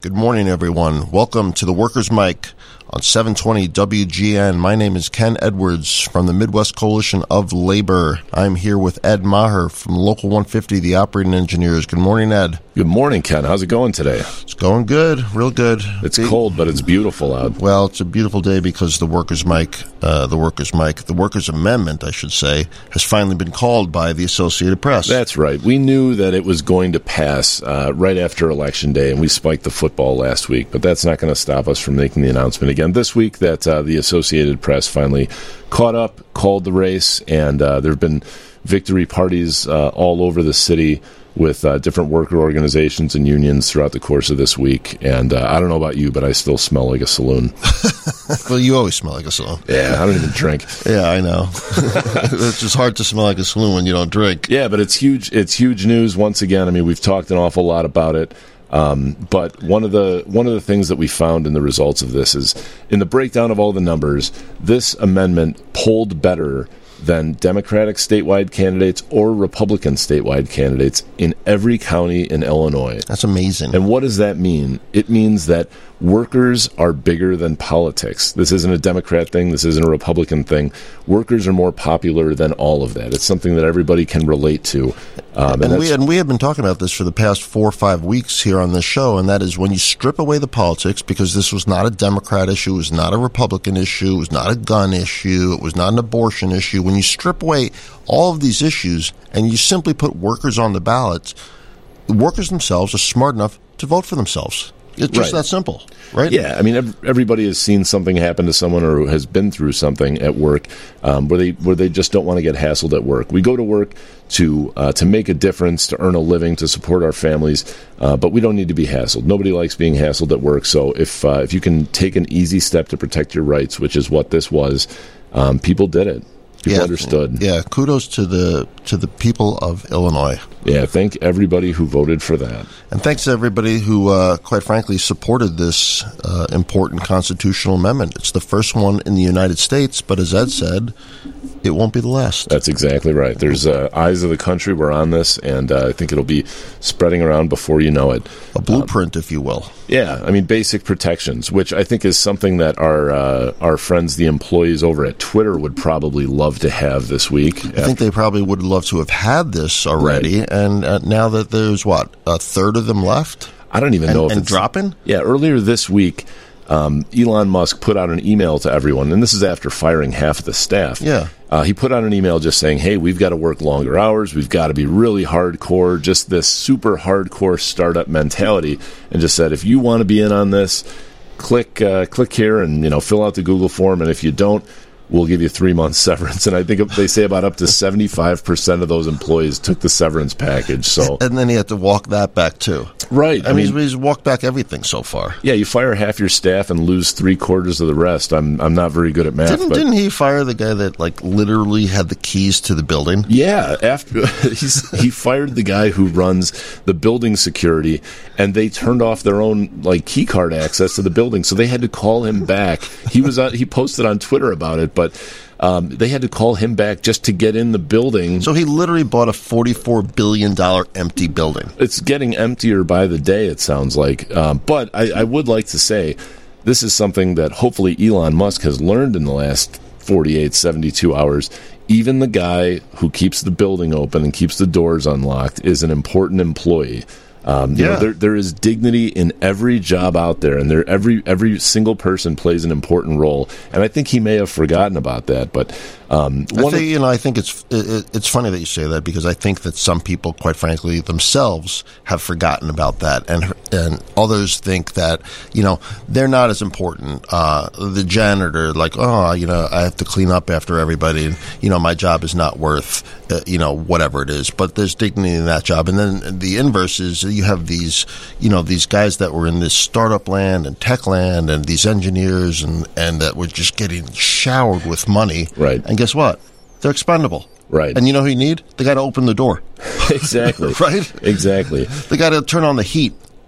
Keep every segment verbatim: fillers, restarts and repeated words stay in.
Good morning, everyone. Welcome to the Workers' Mic on seven twenty W G N. My name is Ken Edwards from the Midwest Coalition of Labor. I'm here with Ed Maher from Local one fifty, the operating engineers. Good morning, Ed. Good morning, Ken. How's it going today? It's going good, real good. It's it, cold, but it's beautiful out. Well, it's a beautiful day because the Workers' Mic, uh, the Workers' Mic, the Workers' Amendment, I should say, has finally been called by the Associated Press. That's right. We knew that it was going to pass uh, right after Election Day, and we spiked the football last week, but that's not going to stop us from making the announcement again this week that uh, the Associated Press finally caught up, called the race, and uh, there have been victory parties uh, all over the city with uh, different worker organizations and unions throughout the course of this week. And uh, I don't know about you, but I still smell like a saloon. Well, you always smell like a saloon. Yeah, I don't even drink. Yeah, I know. It's just hard to smell like a saloon when you don't drink. Yeah, but it's huge. It's huge news once again. I mean, we've talked an awful lot about it. Um, but one of the one of the things that we found in the results of this is in the breakdown of all the numbers, this amendment polled better than Democratic statewide candidates or Republican statewide candidates in every county in Illinois. That's amazing. And what does that mean? It means that workers are bigger than politics. This isn't a Democrat thing. This isn't a Republican thing. Workers are more popular than all of that. It's something that everybody can relate to. Um, and, and, we, and we have been talking about this for the past four or five weeks here on this show, and that is when you strip away the politics, because this was not a Democrat issue, it was not a Republican issue, it was not a gun issue, it was not an abortion issue. When you strip away all of these issues and you simply put workers on the ballot, workers themselves are smart enough to vote for themselves. It's just right. that simple, right? Yeah, I mean, everybody has seen something happen to someone or has been through something at work um, where they where they just don't want to get hassled at work. We go to work to uh, to make a difference, to earn a living, to support our families, uh, but we don't need to be hassled. Nobody likes being hassled at work. So if uh, if you can take an easy step to protect your rights, which is what this was, um, people did it. People yeah, understood. Yeah, kudos to the to the people of Illinois. Yeah, thank everybody who voted for that. And thanks to everybody who, uh, quite frankly, supported this uh, important constitutional amendment. It's the first one in the United States, but as Ed said, it won't be the last. That's exactly right. There's uh, eyes of the country. We're on this, and uh, I think it'll be spreading around before you know it. A blueprint, um, if you will. Yeah, I mean, basic protections, which I think is something that our uh, our friends, the employees over at Twitter, would probably love to have this week. I think they probably would love to have had this already, right. and uh, now that there's, what, a third of them left? I don't even and, know if and it's... dropping? Yeah, earlier this week, um, Elon Musk put out an email to everyone, and this is after firing half of the staff. Yeah. Uh, he put out an email just saying, hey, we've got to work longer hours, we've got to be really hardcore, just this super hardcore startup mentality, and just said, if you want to be in on this, click uh, click here and, you know, fill out the Google form, and if you don't, we'll give you three months severance. And I think they say about up to seventy-five percent of those employees took the severance package. So, and then he had to walk that back too. Right. I, I mean, mean, he's walked back everything so far. Yeah, you fire half your staff and lose three quarters of the rest. I'm I'm not very good at math. Didn't, but didn't he fire the guy that like literally had the keys to the building? Yeah, after he's, he fired the guy who runs the building security, and they turned off their own like key card access to the building, so they had to call him back. He was on, he posted on Twitter about it, but um, they had to call him back just to get in the building. So he literally bought a forty-four billion dollars empty building. It's getting emptier by the day, it sounds like. Um, but I, I would like to say this is something that hopefully Elon Musk has learned in the last forty-eight, seventy-two hours. Even the guy who keeps the building open and keeps the doors unlocked is an important employee. Um, you yeah. know, there there is dignity in every job out there, and there every every single person plays an important role. And I think he may have forgotten about that. But um, I one think of, you know, I think it's it, it's funny that you say that, because I think that some people, quite frankly, themselves have forgotten about that, and and others think that you know they're not as important. Uh, the janitor, like, oh, you know, I have to clean up after everybody, and you know, my job is not worth uh, you know whatever it is. But there's dignity in that job, and then the inverse is you have these, you know, these guys that were in this startup land and tech land, and these engineers, and, and that were just getting showered with money. Right. And guess what? They're expendable. Right. And you know who you need? The guy to open the door. Exactly. Right? Exactly. The guy to turn on the heat.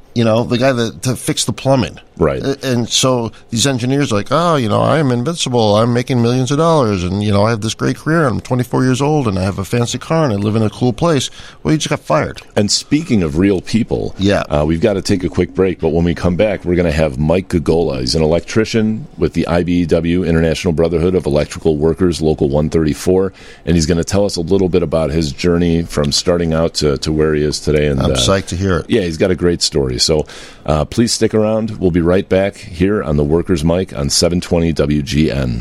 You know, the guy that to fix the plumbing. Right. And so these engineers are like, oh, you know, I am invincible. I'm making millions of dollars. And, you know, I have this great career. I'm twenty-four years old and I have a fancy car and I live in a cool place. Well, you just got fired. And speaking of real people, yeah. uh, we've got to take a quick break. But when we come back, we're going to have Mike Gagola. He's an electrician with the I B E W, International Brotherhood of Electrical Workers, Local one thirty-four. And he's going to tell us a little bit about his journey from starting out to, to where he is today. And I'm uh, psyched to hear it. Yeah, he's got a great story. So uh, please stick around. We'll be right back here on the Workers' Mic on seven twenty W G N.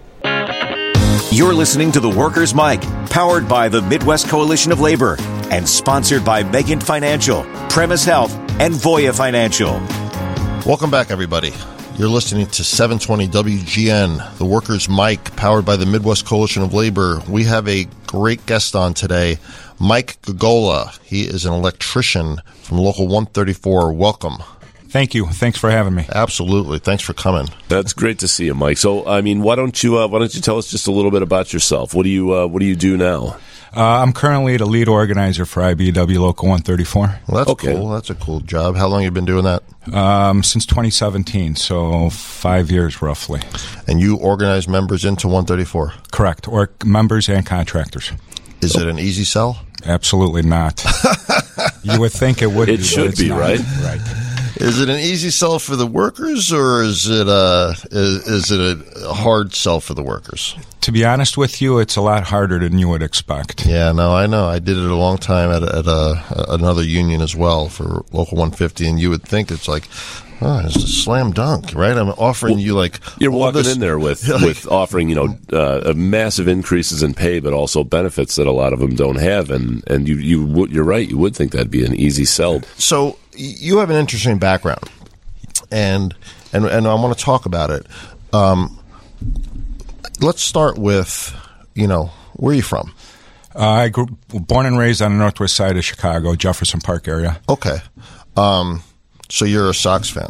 You're listening to the Workers' Mic, powered by the Midwest Coalition of Labor and sponsored by Megan Financial, Premise Health, and Voya Financial. Welcome back, everybody. You're listening to seven twenty W G N, the Workers' Mic, powered by the Midwest Coalition of Labor. We have a great guest on today, Mike Gagola. He is an electrician from Local one thirty-four. Welcome. Thank you. Thanks for having me. Absolutely. Thanks for coming. That's great to see you, Mike. So, I mean, why don't you uh, why don't you tell us just a little bit about yourself? What do you uh, what do you do now? Uh, I'm currently the lead organizer for I B E W Local one thirty-four. Well, that's okay. cool. That's a cool job. How long have you been doing that? Um, since twenty seventeen, so five years roughly. And you organize members into one thirty-four? Correct. Or members and contractors. Is it an easy sell? Absolutely not. You would think it would it be. It should be, not. right? Right. Is it an easy sell for the workers, or is it a is, is it a hard sell for the workers? To be honest with you, it's a lot harder than you would expect. Yeah, no, I know. I did it a long time at, a, at a, another union as well for Local one fifty, and you would think it's like, oh, it's a slam dunk, right? I'm offering well, you like you're walking this, in there with like, with offering you know uh, massive increases in pay, but also benefits that a lot of them don't have, and and you you would you're right. You would think that'd be an easy sell. So you have an interesting background, and and and I want to talk about it. Um, let's start with, you know, where are you from? Uh, I grew born and raised on the northwest side of Chicago, Jefferson Park area. Okay, um, so you're a Sox fan.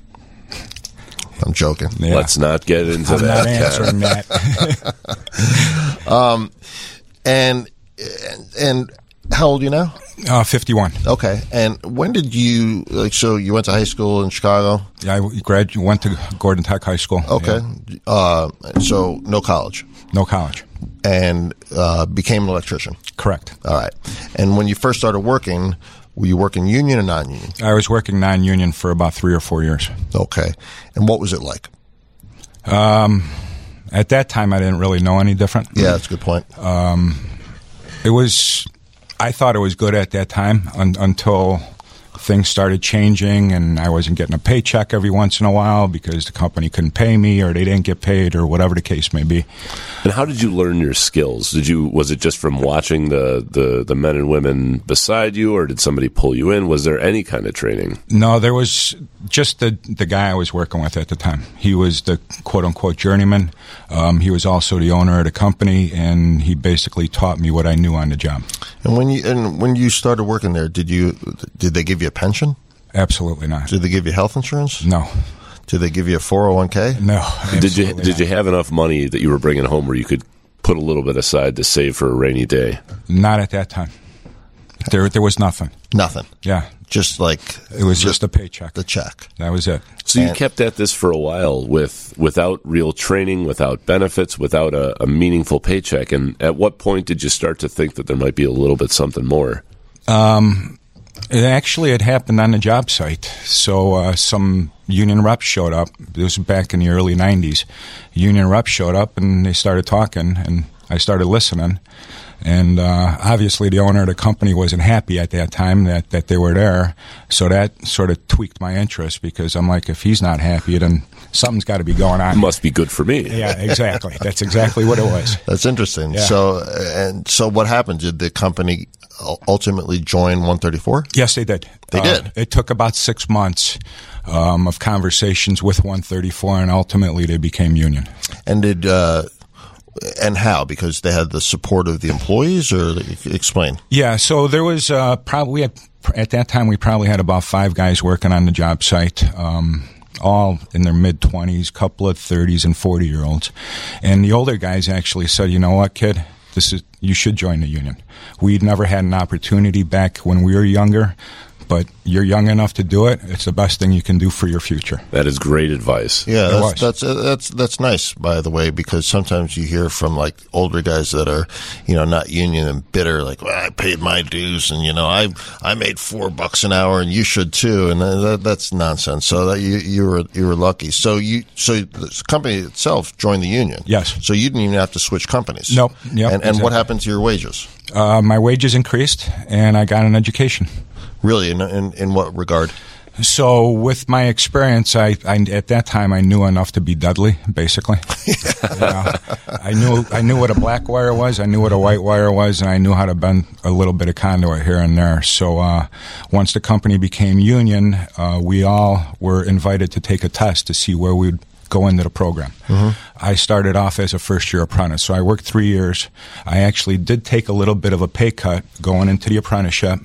I'm joking. Yeah. Let's not get into I'm that. I'm not answering that. um, and and how old are you now? Uh, fifty-one. Okay. And when did you, like, so you went to high school in Chicago? Yeah, I grad- went to Gordon Tech High School. Okay. Yeah. Uh, so no college? No college. And uh, became an electrician? Correct. All right. And when you first started working, were you working union or non-union? I was working non-union for about three or four years. Okay. And what was it like? Um, at that time, I didn't really know any different. Yeah, that's a good point. Um, it was... I thought it was good at that time un- until things started changing and I wasn't getting a paycheck every once in a while because the company couldn't pay me or they didn't get paid or whatever the case may be. And how did you learn your skills? Did you was it just from watching the, the, the men and women beside you, or did somebody pull you in? Was there any kind of training? No, there was just the the guy I was working with at the time. He was the quote-unquote journeyman. Um, he was also the owner of the company, and he basically taught me what I knew on the job. And when you and when you started working there, did you did they give you a pension? Absolutely not. Did they give you health insurance? No. Did they give you a four oh one k? No. Did you did you have enough money that you were bringing home where you could put a little bit aside to save for a rainy day? Not at that time. There there was nothing. Nothing. Yeah. Just like it was just a paycheck. The check. That was it. So you and, kept at this for a while with without real training, without benefits, without a, a meaningful paycheck. And at what point did you start to think that there might be a little bit something more? Um, it actually had happened on the job site. So uh, some union reps showed up. This was back in the early nineties. Union reps showed up and they started talking, and I started listening. And uh, obviously the owner of the company wasn't happy at that time that, that they were there. So that sort of tweaked my interest because I'm like, if he's not happy, then something's got to be going on. It must be good for me. Yeah, exactly. That's exactly what it was. That's interesting. Yeah. So, and so what happened? Did the company ultimately join one thirty-four? Yes, they did. They uh, did? It took about six months um, of conversations with one thirty-four, and ultimately they became union. And did... Uh, And how? Because they had the support of the employees, or explain? Yeah, so there was uh, probably, we had, at that time, we probably had about five guys working on the job site, um, all in their mid-twenties, couple of thirties and forty-year-olds. And the older guys actually said, you know what, kid, this is you should join the union. We'd never had an opportunity back when we were younger but you're young enough to do it. It's the best thing you can do for your future. That is great advice. Yeah, It that's, was. that's uh, that's that's nice, by the way, because sometimes you hear from like older guys that are, you know, not union and bitter, like, well, I paid my dues, and you know, I I made four bucks an hour, and you should too, and that, that's nonsense. So that you you were you were lucky. So you so the company itself joined the union. Yes. So you didn't even have to switch companies. Nope. Yep, and and what exactly. happened to your wages? Uh, my wages increased, and I got an education. Really, in in, in what regard? So, with my experience, I, I at that time I knew enough to be deadly. Basically, you know, I knew I knew what a black wire was, I knew what a white wire was, and I knew how to bend a little bit of conduit here and there. So, uh, once the company became union, uh, we all were invited to take a test to see where we'd go into the program. Mm-hmm. I started off as a first-year apprentice, so I worked three years. I actually did take a little bit of a pay cut going into the apprenticeship,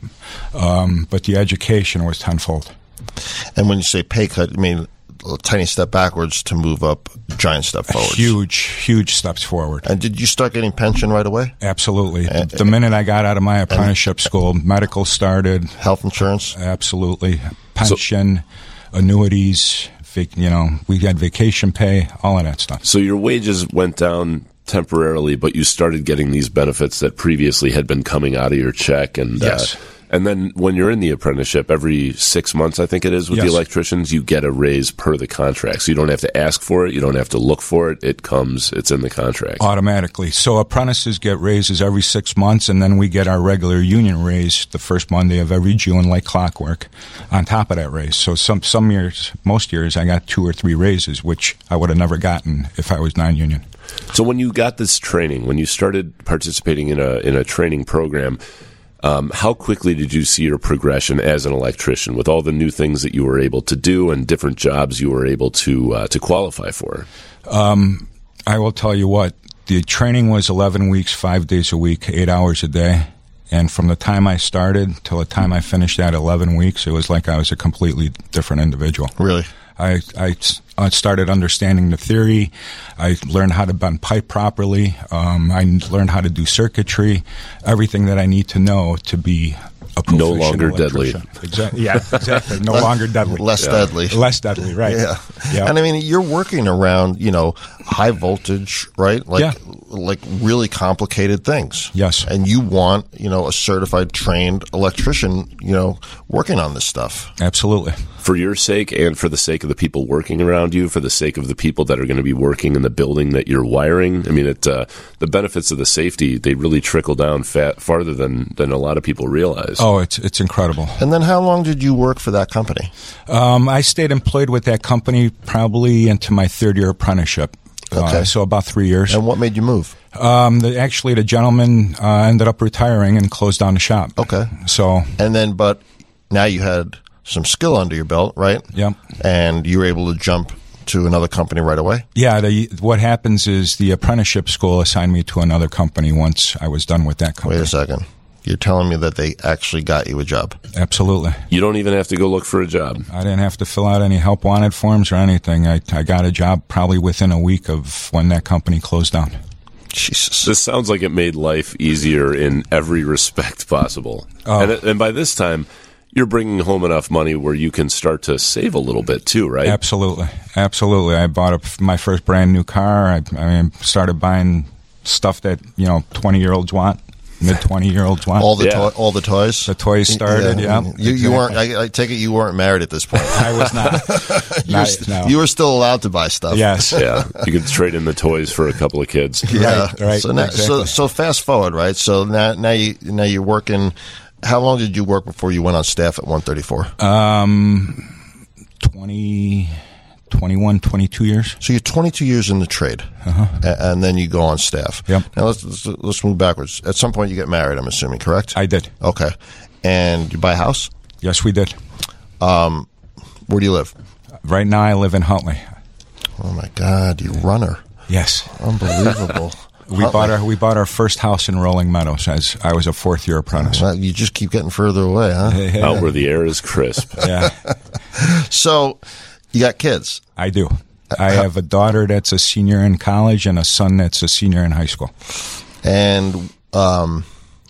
um, but the education was tenfold. And when you say pay cut, I mean a tiny step backwards to move up, giant step forward. Huge, huge steps forward. And did you start getting pension right away? Absolutely. And, the minute I got out of my apprenticeship school, medical started. Health insurance? Absolutely. Pension, so, annuities, vac- you know, we had vacation pay, all of that stuff. So your wages went down temporarily, but you started getting these benefits that previously had been coming out of your check. And yes. Uh, And then when you're in the apprenticeship, every six months, I think it is, with yes. the electricians, you get a raise per the contract. So you don't have to ask for it. You don't have to look for it. It comes, it's in the contract. Automatically. So apprentices get raises every six months, and then we get our regular union raise the first Monday of every June, like clockwork, on top of that raise. So some, some years, most years, I got two or three raises, which I would have never gotten if I was non-union. So when you got this training, when you started participating in a in a training program, Um, how quickly did you see your progression as an electrician with all the new things that you were able to do and different jobs you were able to uh, to qualify for? Um, I will tell you what, the training was eleven weeks, five days a week, eight hours a day. And from the time I started till the time I finished that eleven weeks, it was like I was a completely different individual. Really? I, I, I started understanding the theory. I learned how to bend pipe properly. Um, I learned how to do circuitry, everything that I need to know to be a proficient no longer deadly. Exactly. Yeah, exactly. No less, longer deadly. Less yeah. deadly. Less deadly, right. Yeah. yeah. And I mean, you're working around, you know, high voltage, right? Like, yeah. like really complicated things. Yes. And you want, you know, a certified, trained electrician, you know, working on this stuff. Absolutely. For your sake and for the sake of the people working around you, for the sake of the people that are going to be working in the building that you're wiring. I mean, it, uh, the benefits of the safety, they really trickle down fat, farther than, than a lot of people realize. Oh, it's it's incredible. And then how long did you work for that company? Um, I stayed employed with that company probably into my third year apprenticeship. Okay. Uh, so about three years. And what made you move? Um, the, actually, the gentleman uh, ended up retiring and closed down the shop. Okay. So. And then, but now you had some skill under your belt, right? Yeah. And you were able to jump to another company right away? Yeah. The, what happens is the apprenticeship school assigned me to another company once I was done with that company. Wait a second. You're telling me that they actually got you a job? Absolutely. You don't even have to go look for a job. I didn't have to fill out any help wanted forms or anything. I, I got a job probably within a week of when that company closed down. Jesus. This sounds like it made life easier in every respect possible. Oh. And, and by this time, you're bringing home enough money where you can start to save a little bit too, right? Absolutely. Absolutely. I bought a, my first brand new car. I, I mean, started buying stuff that, you know, twenty-year-olds want. Mid twenty-year-olds want all the yeah. to- all the toys. The toys started. Yeah, you, exactly. you weren't. I, I take it you weren't married at this point. I was not. you, not were st- no. you were still allowed to buy stuff. Yes. Yeah, you could trade in the toys for a couple of kids. Yeah. Right. right So now, exactly. so so fast forward, right? So now now you now you're working. How long did you work before you went on staff at one thirty-four? Um, twenty, twenty-one, twenty-two years. So you're twenty-two years in the trade, Uh-huh. a- and then you go on staff. Yep. Now let's, let's let's move backwards. At some point, you get married. I'm assuming, correct? I did. Okay. And you buy a house. Yes, we did. Um, where do you live? Right now, I live in Huntley. Oh my God, you runner! Yes. Unbelievable. We bought our we bought our first house in Rolling Meadows as I was a fourth year apprentice. Well, you just keep getting further away, huh? Out where the air is crisp. Yeah, So, you got kids. I do. I have a daughter that's a senior in college and a son that's a senior in high school. And um,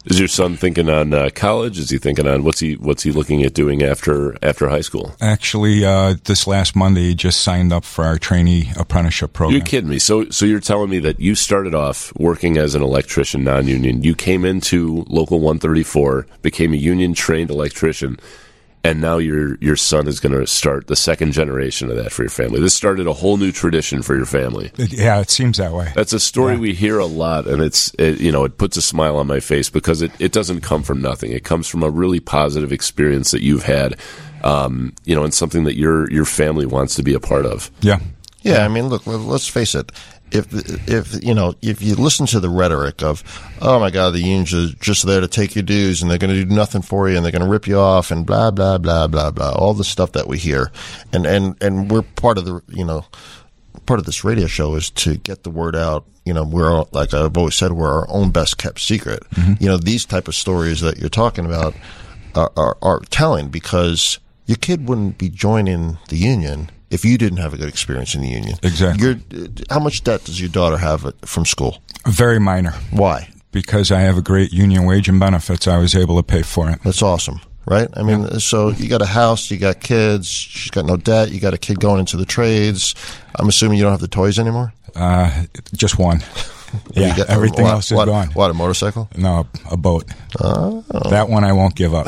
Is your son thinking on uh, college? Is he thinking on what's he what's he looking at doing after after high school? Actually, uh, this last Monday, he just signed up for our trainee apprenticeship program. You're kidding me. So so you're telling me that you started off working as an electrician, non-union. You came into Local one thirty-four, became a union-trained electrician, and now your your son is going to start the second generation of that for your family. This started a whole new tradition for your family. It, yeah, it seems that way. That's a story yeah. we hear a lot, and it's it, you know it puts a smile on my face because it, it doesn't come from nothing. It comes from a really positive experience that you've had, um, you know, and something that your your family wants to be a part of. Yeah, yeah. I mean, look, let's face it. If if you know if you listen to the rhetoric of, oh my God, the unions are just there to take your dues and they're going to do nothing for you and they're going to rip you off and blah blah blah blah blah, all the stuff that we hear, and and and we're part of the you know part of this radio show is to get the word out. You know, we're like I've always said, we're our own best kept secret. Mm-hmm. You know, these type of stories that you're talking about are, are are telling because your kid wouldn't be joining the union if you didn't have a good experience in the union. Exactly. You're, how much debt does your daughter have from school? Very minor. Why? Because I have a great union wage and benefits. I was able to pay for it. That's awesome, right? I mean, yeah. So you got a house, you got kids, she's got no debt, you got a kid going into the trades. I'm assuming you don't have the toys anymore? Uh, just one. Yeah, get, everything what, else is what, gone. What, a motorcycle? No, a boat. Oh. That one I won't give up.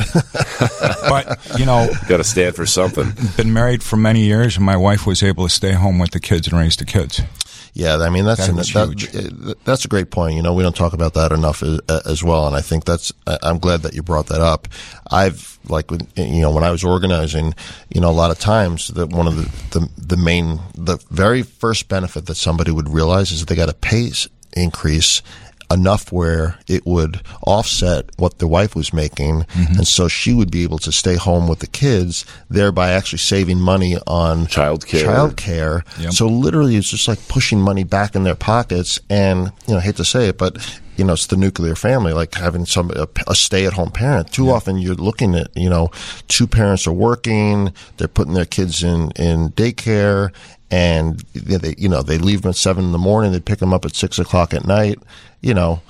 But, you know... Got to stand for something. Been married for many years, and my wife was able to stay home with the kids and raise the kids. Yeah, I mean, that's, that an, was that, huge. that's a great point. You know, we don't talk about that enough as, as well, and I think that's, I'm glad that you brought that up. I've, like, you know, when I was organizing, you know, a lot of times that one of the, the, the main, the very first benefit that somebody would realize is that they got a pay increase enough where it would offset what the wife was making, mm-hmm. and so she would be able to stay home with the kids, thereby actually saving money on childcare. Childcare. Yep. So literally, it's just like pushing money back in their pockets. And you know, I hate to say it, but you know, it's the nuclear family, like having some a, a stay-at-home parent. Too yeah. often, you're looking at you know, two parents are working, they're putting their kids in in daycare. And they, you know, they leave them at seven in the morning. They pick them up at six o'clock at night. You know,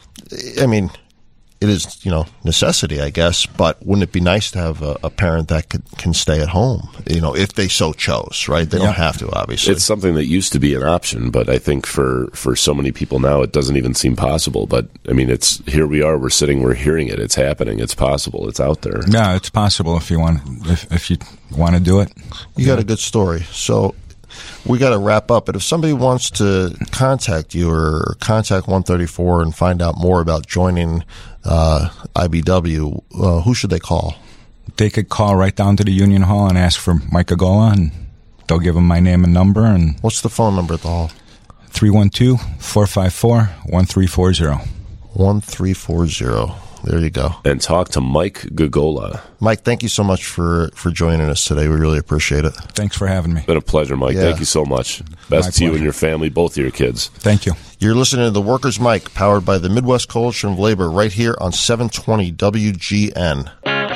I mean, it is, you know, necessity, I guess. But wouldn't it be nice to have a, a parent that could, can stay at home? You know, if they so chose, right? They yeah. don't have to, obviously. It's something that used to be an option, but I think for for so many people now, it doesn't even seem possible. But I mean, it's here we are. We're sitting. We're hearing it. It's happening. It's possible. It's out there. Yeah, it's possible if you want. If if you want to do it, you got a good story. So. We got to wrap up, but if somebody wants to contact you or contact one thirty-four and find out more about joining uh, I B W, uh, who should they call? They could call right down to the Union Hall and ask for Mike Agola, and they'll give them my name and number. And what's the phone number at the hall? three one two, four five four, one three four zero. one three four zero. There you go. And talk to Mike Gagola. Mike, thank you so much for, for joining us today. We really appreciate it. Thanks for having me. It's been a pleasure, Mike. Yeah. Thank you so much. Best My to pleasure. You and your family, both of your kids. Thank you. You're listening to The Workers' Mic, powered by the Midwest Coalition of Labor, right here on seven twenty W G N.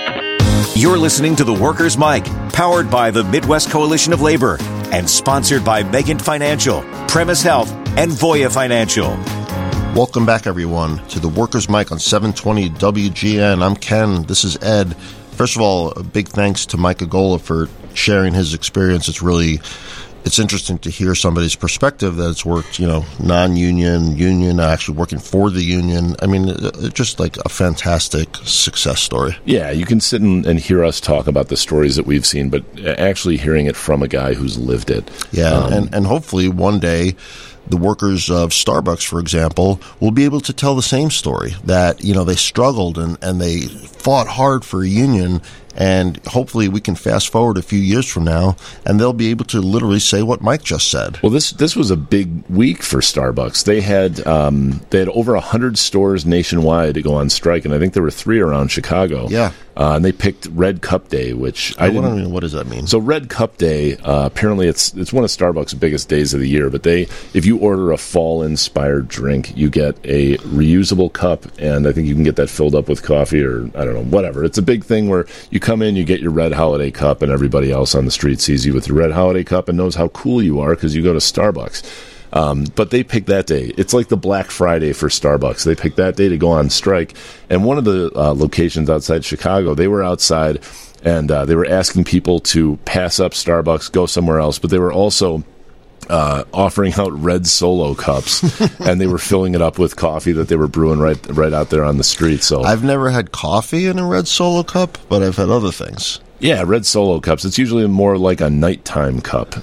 You're listening to The Workers' Mic, powered by the Midwest Coalition of Labor, and sponsored by Megan Financial, Premise Health, and Voya Financial. Welcome back, everyone, to the Workers' Mic on seven twenty W G N. I'm Ken. This is Ed. First of all, a big thanks to Mike Agola for sharing his experience. It's really, it's interesting to hear somebody's perspective that's worked, you know, non-union, union, actually working for the union. I mean, just like a fantastic success story. Yeah, you can sit and, and hear us talk about the stories that we've seen, but actually hearing it from a guy who's lived it. Yeah, um, and, and hopefully one day the workers of Starbucks, for example, will be able to tell the same story, that, you know, they struggled and, and they fought hard for a union, and hopefully we can fast forward a few years from now and they'll be able to literally say what Mike just said. Well, this this was a big week for Starbucks. They had um, they had over one hundred stores nationwide to go on strike, and I think there were three around Chicago. Yeah. Uh, and they picked Red Cup Day, which I, I didn't know. What does that mean? So Red Cup Day, uh, apparently it's it's one of Starbucks' biggest days of the year. But they, if you order a fall-inspired drink, you get a reusable cup, and I think you can get that filled up with coffee or I don't know, whatever. It's a big thing where you come in, you get your Red Holiday cup, and everybody else on the street sees you with your Red Holiday cup and knows how cool you are because you go to Starbucks. Um, but they picked that day. It's like the Black Friday for Starbucks. They picked that day to go on strike. And one of the uh, locations outside Chicago, they were outside and uh, they were asking people to pass up Starbucks, go somewhere else. But they were also uh, offering out red Solo cups, and they were filling it up with coffee that they were brewing right right out there on the street. So I've never had coffee in a red Solo cup, but I've had other things. Yeah, red Solo cups. It's usually more like a nighttime cup.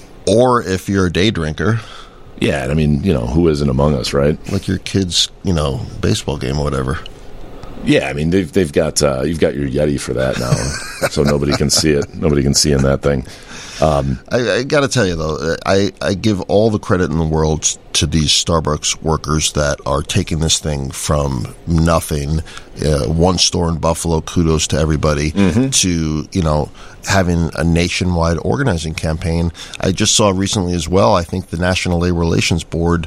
Or if you're a day drinker. Yeah, I mean, you know, who isn't among us, right? Like your kid's, you know, baseball game or whatever. Yeah, I mean, they've they've got uh, you've got your Yeti for that now, so nobody can see it. Nobody can see in that thing. Um, I, I got to tell you though, I, I give all the credit in the world to these Starbucks workers that are taking this thing from nothing, uh, one store in Buffalo. Kudos to everybody mm-hmm. to you know having a nationwide organizing campaign. I just saw recently as well. I think the National Labor Relations Board.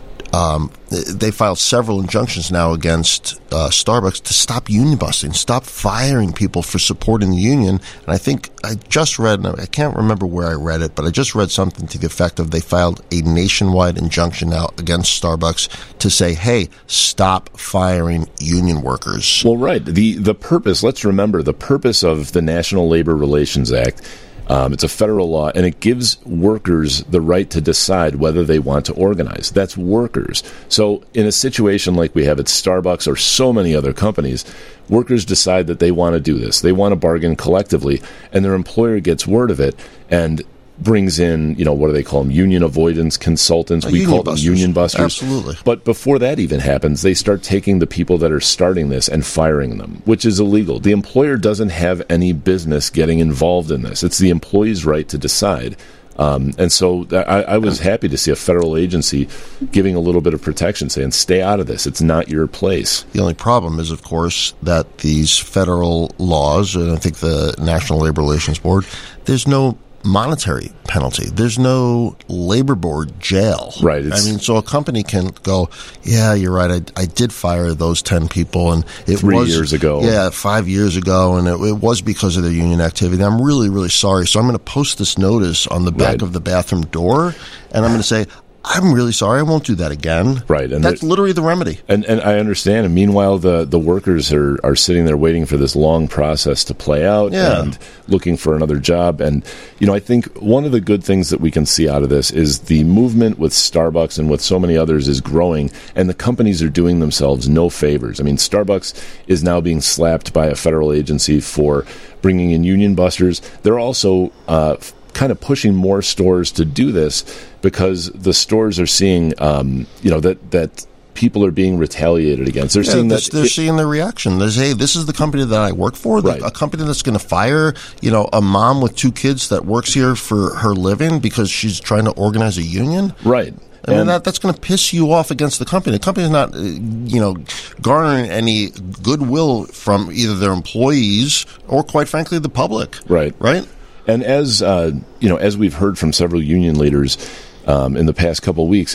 Um, they filed several injunctions now against uh, Starbucks to stop union busting, stop firing people for supporting the union. And I think I just read, I can't remember where I read it, but I just read something to the effect of they filed a nationwide injunction now against Starbucks to say, hey, stop firing union workers. Well, right. The, the purpose, let's remember, the purpose of the National Labor Relations Act, Um, it's a federal law, and it gives workers the right to decide whether they want to organize. That's workers. So in a situation like we have at Starbucks or so many other companies, workers decide that they want to do this. They want to bargain collectively, and their employer gets word of it and brings in, you know, what do they call them? Union avoidance consultants. Uh, we call busters. them union busters. Absolutely. But before that even happens, they start taking the people that are starting this and firing them, which is illegal. The employer doesn't have any business getting involved in this. It's the employee's right to decide. Um, and so I, I was happy to see a federal agency giving a little bit of protection, saying, stay out of this. It's not your place. The only problem is, of course, that these federal laws, and I think the National Labor Relations Board, there's no monetary penalty. There's no labor board jail. Right. I mean, so a company can go, yeah, you're right. I, I did fire those ten people, and it Three was years ago. Yeah, five years ago, and it, it was because of their union activity. I'm really, really sorry. So I'm going to post this notice on the back right. of the bathroom door, and I'm going to say, I'm really sorry. I won't do that again. Right, and that's literally the remedy. And and I understand. And meanwhile, the, the workers are, are sitting there waiting for this long process to play out yeah. and looking for another job. And you know, I think one of the good things that we can see out of this is the movement with Starbucks and with so many others is growing, and the companies are doing themselves no favors. I mean, Starbucks is now being slapped by a federal agency for bringing in union busters. They're also uh, kind of pushing more stores to do this because the stores are seeing, um, you know, that that people are being retaliated against. They're yeah, seeing this, that they're it, seeing the reaction. There's, hey, this is the company that I work for, the, right. a company that's going to fire, you know, a mom with two kids that works here for her living because she's trying to organize a union. Right. I mean, and that, that's going to piss you off against the company. The company's not, uh, you know, garnering any goodwill from either their employees or, quite frankly, the public. Right. Right? And as uh, you know, as we've heard from several union leaders um, in the past couple of weeks,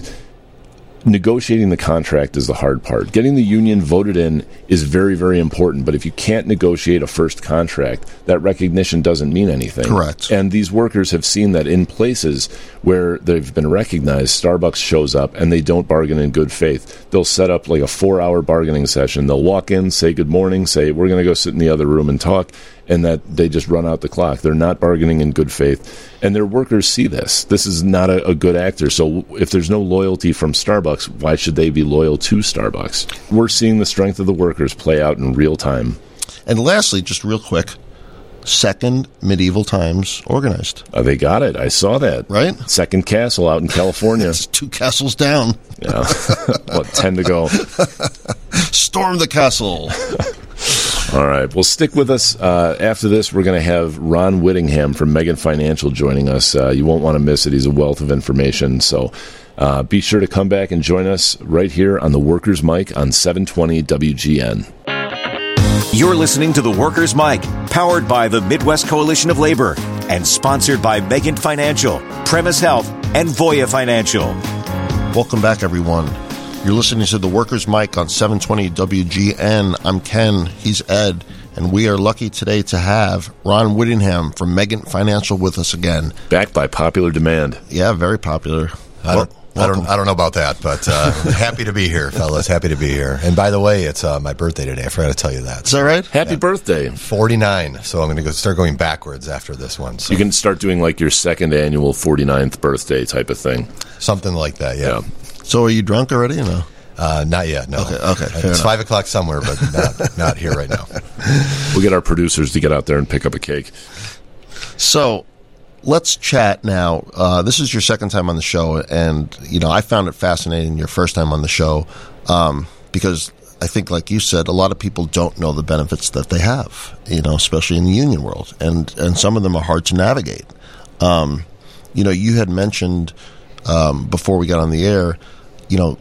negotiating the contract is the hard part. Getting the union voted in is very, very important. But if you can't negotiate a first contract, that recognition doesn't mean anything. Correct. And these workers have seen that in places where they've been recognized, Starbucks shows up and they don't bargain in good faith. They'll set up like a four-hour bargaining session. They'll walk in, say good morning, say we're going to go sit in the other room and talk, and that they just run out the clock. They're not bargaining in good faith. And their workers see this. This is not a, a good actor. So if there's no loyalty from Starbucks, why should they be loyal to Starbucks? We're seeing the strength of the workers play out in real time. And lastly, just real quick, Second Medieval Times organized. Uh, they got it. I saw that. Right? Second Castle out in California. It's two castles down. Yeah. What, ten to go? Storm the castle. All right. Well, stick with us. Uh, after this, we're going to have Ron Whittingham from Megan Financial joining us. Uh, you won't want to miss it. He's a wealth of information. So uh, be sure to come back and join us right here on the Workers' Mic on seven twenty W G N. You're listening to the Workers' Mic, powered by the Midwest Coalition of Labor and sponsored by Megan Financial, Premise Health, and Voya Financial. Welcome back, everyone. You're listening to the Workers' Mic on seven twenty W G N. I'm Ken. He's Ed. And we are lucky today to have Ron Whittingham from Megan Financial with us again. Backed by popular demand. Yeah, very popular. I don't, I don't, I don't know about that, but uh, happy to be here, fellas. Happy to be here. And by the way, it's uh, my birthday today. I forgot to tell you that. Is that right? Happy yeah. birthday. forty-nine. So I'm going to go start going backwards after this one. So. You can start doing like your second annual forty-ninth birthday type of thing. Something like that, yeah. yeah. So are you drunk already or no? Uh, not yet, no. Okay, okay. It's enough. five o'clock somewhere, but not, not here right now. We'll get our producers to get out there and pick up a cake. So let's chat now. Uh, this is your second time on the show, and you know I found it fascinating your first time on the show um, because I think, like you said, a lot of people don't know the benefits that they have. You know, especially in the union world, and and some of them are hard to navigate. Um, you know, you had mentioned um, before we got on the air, you know,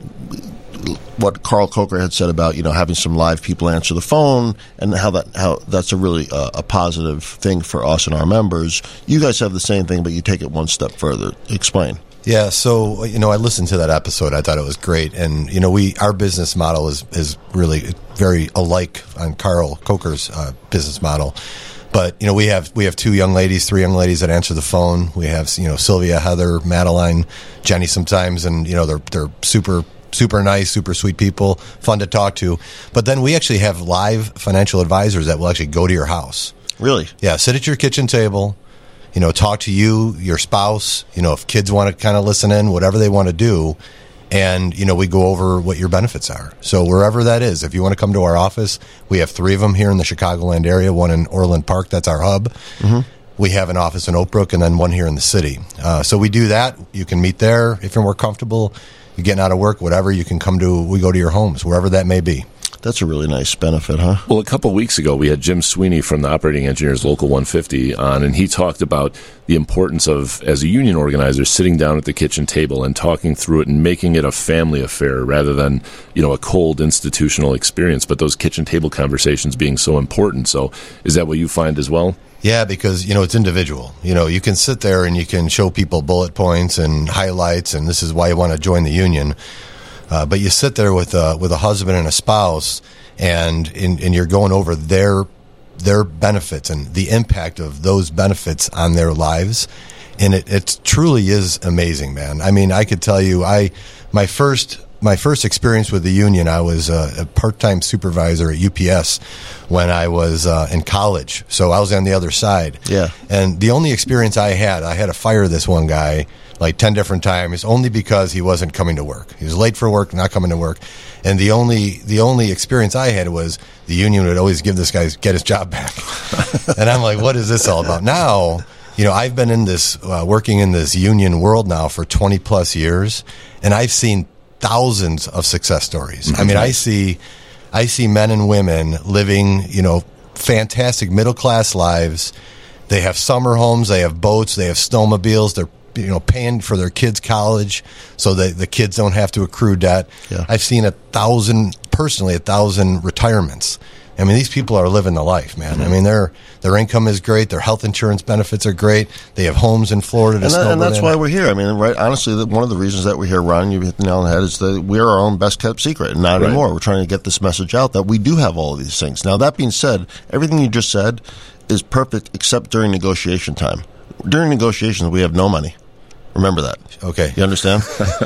what Carl Coker had said about, you know, having some live people answer the phone, and how that how that's a really uh, a positive thing for us and our members. You guys have the same thing, but you take it one step further. Explain. Yeah, so you know, I listened to that episode. I thought it was great, and you know, we our business model is is really very alike on Carl Coker's uh, business model. But you know, we have we have two young ladies, three young ladies that answer the phone. We have you know Sylvia, Heather, Madeline, Jenny sometimes, and you know they're they're super. super nice, super sweet people, fun to talk to. But then we actually have live financial advisors that will actually go to your house. Really? Yeah, sit at your kitchen table, you know, talk to you, your spouse, you know, if kids want to kind of listen in, whatever they want to do. And, you know, we go over what your benefits are. So wherever that is, if you want to come to our office, we have three of them here in the Chicagoland area, one in Orland Park, that's our hub. Mm-hmm. We have an office in Oak Brook and then one here in the city. Uh, so we do that. You can meet there if you're more comfortable. You're getting out of work, whatever, you can come to, we go to your homes, wherever that may be. That's a really nice benefit, huh? Well, a couple of weeks ago, we had Jim Sweeney from the Operating Engineers Local one fifty on, and he talked about the importance of, as a union organizer, sitting down at the kitchen table and talking through it and making it a family affair rather than, you know, a cold institutional experience, but those kitchen table conversations being so important. So is that what you find as well? Yeah, because, you know, it's individual. You know, you can sit there and you can show people bullet points and highlights, and this is why you want to join the union. Uh, but you sit there with a, with a husband and a spouse, and, and and you're going over their their benefits and the impact of those benefits on their lives. And it, it truly is amazing, man. I mean, I could tell you, I my first... My first experience with the union, I was a, a part-time supervisor at U P S when I was uh, in college. So I was on the other side. Yeah. And the only experience I had, I had to fire this one guy like ten different times, only because he wasn't coming to work. He was late for work, not coming to work. And the only the only experience I had was the union would always give this guy, get his job back. And I'm like, what is this all about? Now, you know, I've been in this, uh, working in this union world now for twenty plus years, and I've seen thousands of success stories. Mm-hmm. I mean, I see, I see men and women living, you know, fantastic middle class lives. They have summer homes, they have boats, they have snowmobiles. They're, you know, paying for their kids' college so that the kids don't have to accrue debt. Yeah. I've seen a thousand, personally, a thousand retirements. I mean, these people are living the life, man. Mm-hmm. I mean, their their income is great. Their health insurance benefits are great. They have homes in Florida to and, that, and that's in. why we're here. I mean, right? Honestly, the, one of the reasons that we're here, Ron, you hit the nail on the head, is that we're our own best kept secret. And not right. anymore. We're trying to get this message out that we do have all of these things. Now, that being said, everything you just said is perfect except during negotiation time. During negotiations, we have no money. Remember that. Okay. You understand?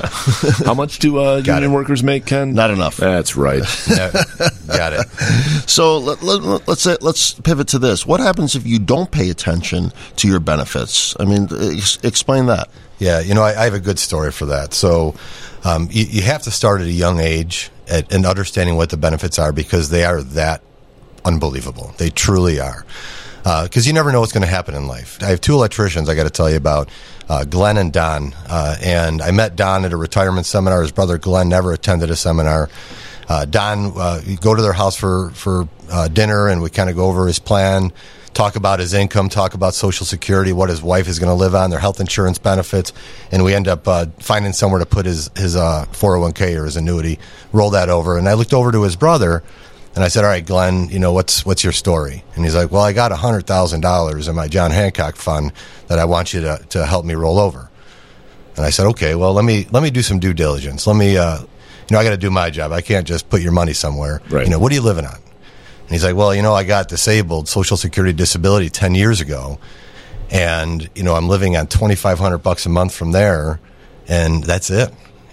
How much do uh, union it. workers make, Ken? Not enough. That's right. Yeah, got it. So let, let, let's say, let's pivot to this. What happens if you don't pay attention to your benefits? I mean, ex- explain that. Yeah, you know, I, I have a good story for that. So um, you, you have to start at a young age at, and understanding what the benefits are, because they are that unbelievable. They truly are. Because uh, you never know what's going to happen in life. I have two electricians I got to tell you about, uh, Glenn and Don. Uh, and I met Don at a retirement seminar. His brother Glenn never attended a seminar. Uh, Don, uh, we go to their house for, for uh, dinner, and we kind of go over his plan, talk about his income, talk about Social Security, what his wife is going to live on, their health insurance benefits. And we end up uh, finding somewhere to put his, his uh, four oh one k or his annuity, roll that over. And I looked over to his brother, and I said, all right, Glenn, you know, what's what's your story? And he's like, well, I got one hundred thousand dollars in my John Hancock fund that I want you to, to help me roll over. And I said, okay, well, let me let me do some due diligence. Let me, uh, you know, I got to do my job. I can't just put your money somewhere. Right. You know, what are you living on? And he's like, well, you know, I got disabled, Social Security disability ten years ago. And, you know, I'm living on twenty-five hundred bucks a month from there. And that's it.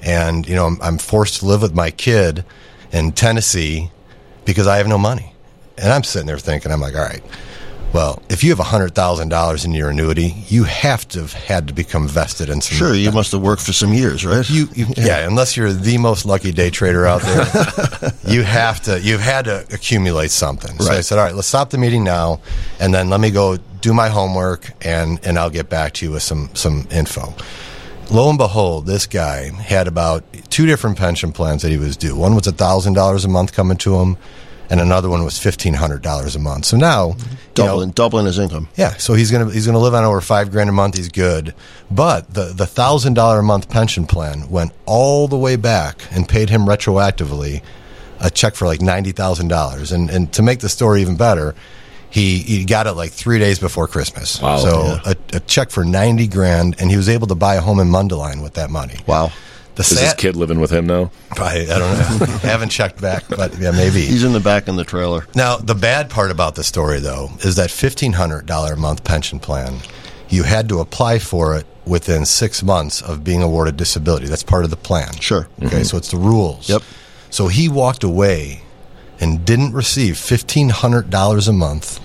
and you know I'm, I'm forced to live with my kid in Tennessee because I have no money. And I'm sitting there thinking, I'm like, all right, well, if you have one hundred thousand dollars in your annuity, you have to have had to become vested in some. Sure, you must have worked for some years, right? You, you yeah. yeah, unless you're the most lucky day trader out there, you have to. You've had to accumulate something. So right. I said, all right, let's stop the meeting now, and then let me go do my homework, and, and I'll get back to you with some some info. Lo and behold, this guy had about two different pension plans that he was due. One was one thousand dollars a month coming to him, and another one was fifteen hundred dollars a month. So now, doubling, know, doubling his income. Yeah, so he's gonna he's gonna live on over five grand a month. He's good, but the the thousand dollar a month pension plan went all the way back and paid him retroactively a check for like ninety thousand dollars. And and to make the story even better, he he got it like three days before Christmas. Wow. So Yeah. a, a check for ninety grand, and he was able to buy a home in Mundelein with that money. Wow. The Is his sad, kid living with him now? I, I don't know. I haven't checked back, but yeah, maybe. He's in the back in the trailer. Now, the bad part about the story, though, is that fifteen hundred dollars a month pension plan, you had to apply for it within six months of being awarded disability. That's part of the plan. Sure. Okay, so it's the rules. Yep. So he walked away and didn't receive fifteen hundred dollars a month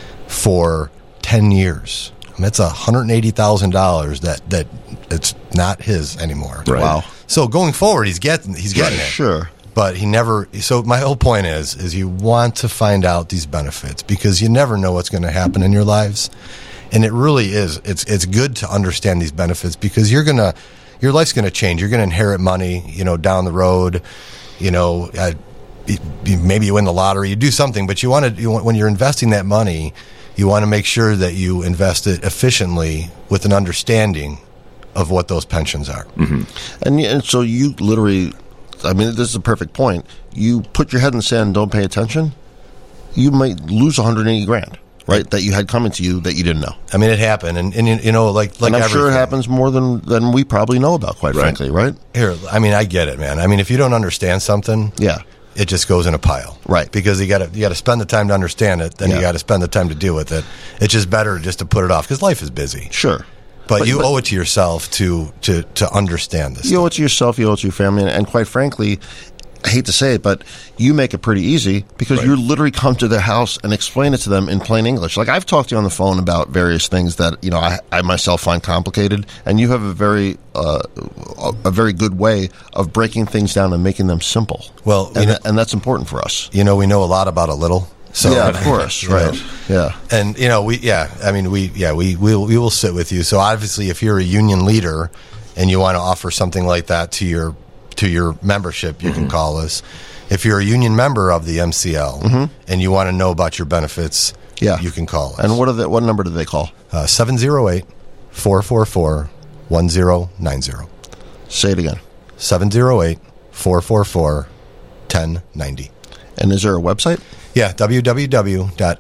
for ten years. I mean, that's one hundred eighty thousand dollars that, that it's not his anymore. Right. Wow. So going forward, he's getting he's getting it. Sure. But he never. So my whole point is, is you want to find out these benefits because you never know what's going to happen in your lives, and it really is. It's it's good to understand these benefits because you're gonna, your life's going to change. You're going to inherit money, you know, down the road. You know, uh, maybe you win the lottery, you do something, but you want to. You want, when you're investing that money, you want to make sure that you invest it efficiently with an understanding of what those pensions are. Mm-hmm. And, and so you literally, I mean, this is a perfect point. You put your head in the sand and don't pay attention, you might lose one hundred eighty grand, right? That you had coming to you that you didn't know. I mean, it happened, and, and you know, like like and I'm everything. sure it happens more than, than we probably know about, quite Right. frankly, right? Here, I mean, I get it, man. I mean, if you don't understand something, Yeah. it just goes in a pile, Right. Because you got to you got to spend the time to understand it, then Yeah. you got to spend the time to deal with it. It's just better just to put it off because life is busy. Sure. But, But- you but- owe it to yourself to to to understand this. You owe it to yourself, you owe it to your family, and, and quite frankly, I hate to say it, but you make it pretty easy because Right. you literally come to their house and explain it to them in plain English. Like I've talked to you on the phone about various things that you know I, I myself find complicated, and you have a very uh, a very good way of breaking things down and making them simple. Well, we and, know- that, and that's important for us. You know, we know a lot about a little. So yeah, of course, you know, right? Yeah. And you know, we yeah, I mean, we yeah, we we will, we will sit with you. So obviously, if you're a union leader and you want to offer something like that to your to your membership, you mm-hmm. can call us. If you're a union member of the M C L mm-hmm. and you want to know about your benefits, Yeah. you can call us. And what are the, what number do they call? Uh, seven oh eight, four four four, one oh nine oh. Say it again. seven oh eight, four four four, one oh nine oh. And is there a website? Yeah, w w w dot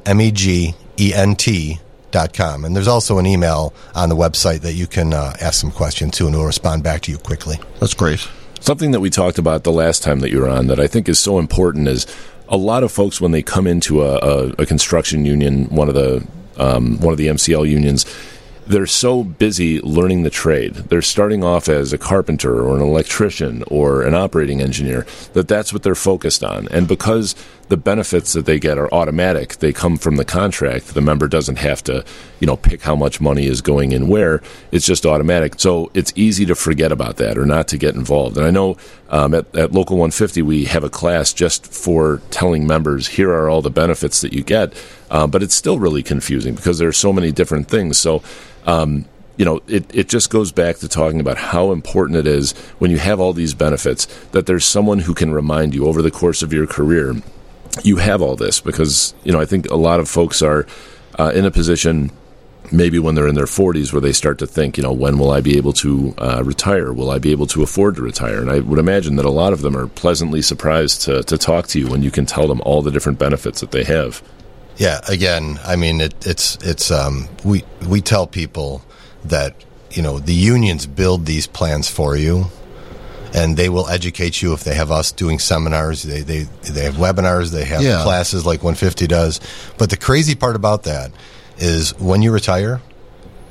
megent dot com. And there's also an email on the website that you can uh, ask some questions to, and we'll respond back to you quickly. That's great. Something that we talked about the last time that you were on that I think is so important is a lot of folks when they come into a, a, a construction union, one of the um, one of the M C L unions, they're so busy learning the trade. They're starting off as a carpenter or an electrician or an operating engineer, that that's what they're focused on. And because the benefits that they get are automatic, they come from the contract, the member doesn't have to, you know, pick how much money is going in where. It's just automatic. So it's easy to forget about that or not to get involved. And I know um, at, at Local one fifty, we have a class just for telling members, here are all the benefits that you get. Uh, but it's still really confusing because there are so many different things. So, um, you know, it, it just goes back to talking about how important it is when you have all these benefits that there's someone who can remind you over the course of your career, you have all this. Because, you know, I think a lot of folks are uh, in a position maybe when they're in their forties where they start to think, you know, when will I be able to uh, retire? Will I be able to afford to retire? And I would imagine that a lot of them are pleasantly surprised to, to talk to you when you can tell them all the different benefits that they have. Yeah, again, I mean, it, it's it's um, we we tell people that you know the unions build these plans for you, and they will educate you if they have us doing seminars. They they they have webinars. They have Yeah. classes like one fifty does. But the crazy part about that is when you retire,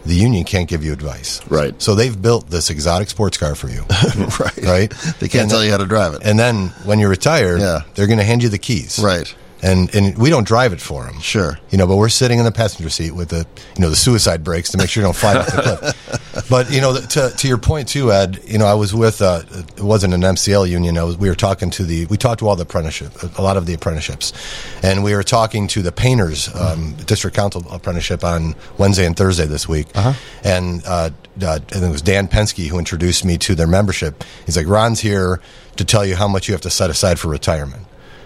the union can't give you advice. Right. So they've built this exotic sports car for you. right. Right? They can't and tell then, you how to drive it. And then when you retire, Yeah. they're going to hand you the keys. Right. And and we don't drive it for them. Sure. You know, but we're sitting in the passenger seat with the, you know, the suicide brakes to make sure you don't fly off the cliff. But, you know, to to your point too, Ed, you know, I was with, uh, it wasn't an M C L union. I was, we were talking to the, we talked to all the apprenticeship, a lot of the apprenticeships. And we were talking to the painters, um, district council apprenticeship on Wednesday and Thursday this week. Uh-huh. And, uh, uh, and it was Dan Penske who introduced me to their membership. He's like, Ron's here to tell you how much you have to set aside for retirement.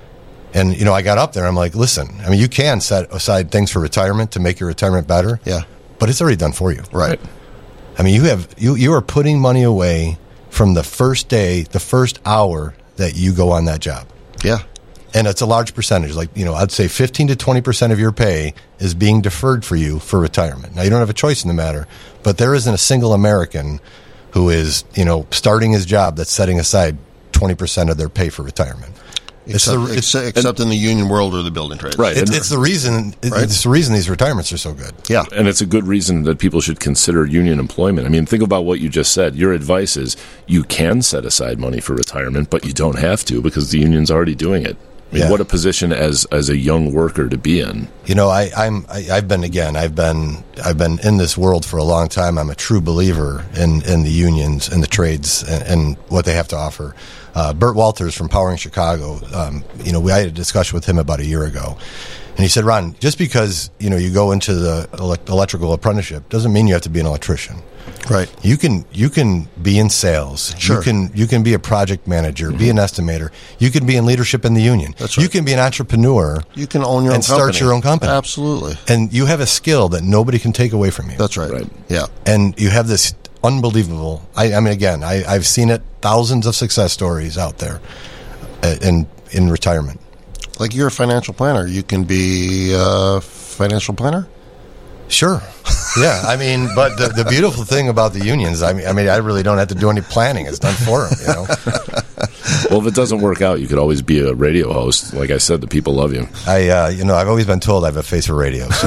And, you know, I got up there, I'm like, listen, I mean, you can set aside things for retirement to make your retirement better. Yeah. But it's already done for you. Right. I mean, you have, you, you are putting money away from the first day, the first hour that you go on that job. Yeah. And it's a large percentage. Like, you know, I'd say fifteen to twenty percent of your pay is being deferred for you for retirement. Now, you don't have a choice in the matter, but there isn't a single American who is, you know, starting his job that's setting aside twenty percent of their pay for retirement. Except, it's the, it's, except, except in the union world or the building trades. Right. It's, it's the reason. It, Right. It's the reason these retirements are so good. Yeah. And it's a good reason that people should consider union employment. I mean, think about what you just said. Your advice is you can set aside money for retirement, but you don't have to because the union's already doing it. I mean, Yeah. what a position as as a young worker to be in. You know, I, I'm I, I've been again. I've been I've been in this world for a long time. I'm a true believer in, in the unions and the trades and, and what they have to offer. Uh, Burt Walters from Powering Chicago. Um, you know, we I had a discussion with him about a year ago, and he said, "Ron, just because you know you go into the elect- electrical apprenticeship doesn't mean you have to be an electrician. Right. You can you can be in sales. Sure. You can you can be a project manager, Mm-hmm. be an estimator. You can be in leadership in the union. That's right. You can be an entrepreneur. You can own your and own company. start your own company. Absolutely. And you have a skill that nobody can take away from you. That's right. Right. Yeah. And you have this unbelievable. I, I mean, again, I, I've seen it. Thousands of success stories out there, uh, in in retirement. Like you're a financial planner. You can be a financial planner. Sure. Yeah. I mean, but the, the beautiful thing about the unions, I mean, I mean, I really don't have to do any planning. It's done for them. You know. Well, if it doesn't work out, you could always be a radio host. Like I said, the people love you. I, uh, you know, I've always been told I have a face for radio. So.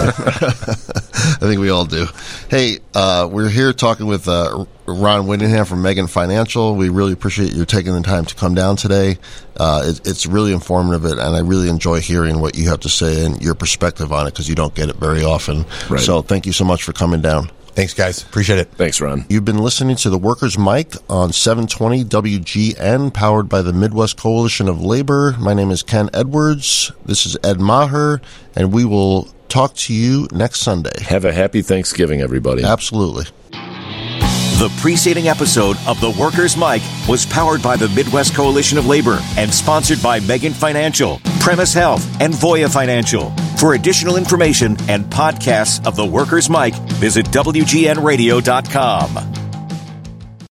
I think we all do. Hey, uh, we're here talking with uh, Ron Whittingham from Megan Financial. We really appreciate you taking the time to come down today. Uh, it, it's really informative, and I really enjoy hearing what you have to say and your perspective on it because you don't get it very often. Right. So thank you so much for coming down. Thanks, guys. Appreciate it. Thanks, Ron. You've been listening to the Workers' Mic on seven twenty W G N, powered by the Midwest Coalition of Labor. My name is Ken Edwards. This is Ed Maher, and we will talk to you next Sunday. Have a happy Thanksgiving, everybody. Absolutely. The preceding episode of The Workers' Mic was powered by the Midwest Coalition of Labor and sponsored by Megan Financial, Premise Health, and Voya Financial. For additional information and podcasts of The Workers' Mic, visit W G N radio dot com.